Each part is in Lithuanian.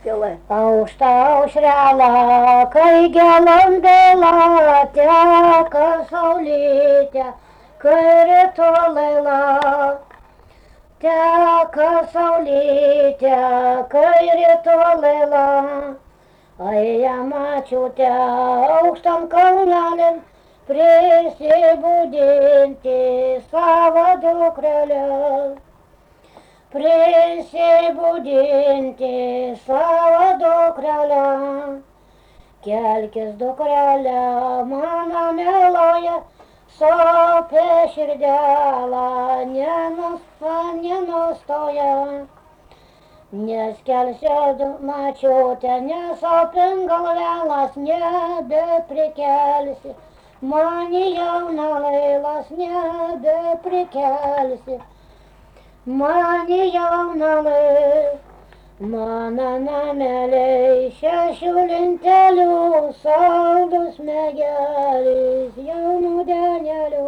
Pilē. Aukštā aušrēlā, kai gelandēlā teka saulīte, kai ritolēlā. Teka saulīte, kai ritolēlā. Aija mačiute aukštam kalnelėm, prisibudinti savo dukrelę. Prisibudinti savo dukrelę. Kelkis dukrelė, mano mieloje, sopė širdelą, nenustoja. Neskelsiu mačiute, nesopin galvelas, nebeprikelsi. Mani jauna lailas, nebeprikelsi. Mani jauna lailas, mano nameliai, šešių lentelių, saldus megelis, jaunų denelių.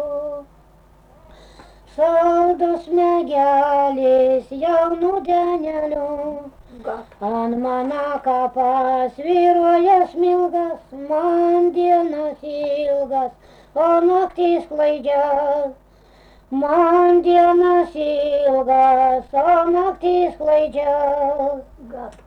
Saldus megelis, jaunų denelių. Ant mano kapas vyruoja smilgas, man dienas ilgas, o naktis klaidžias. Man dienas ilgas, o naktis klaidžias.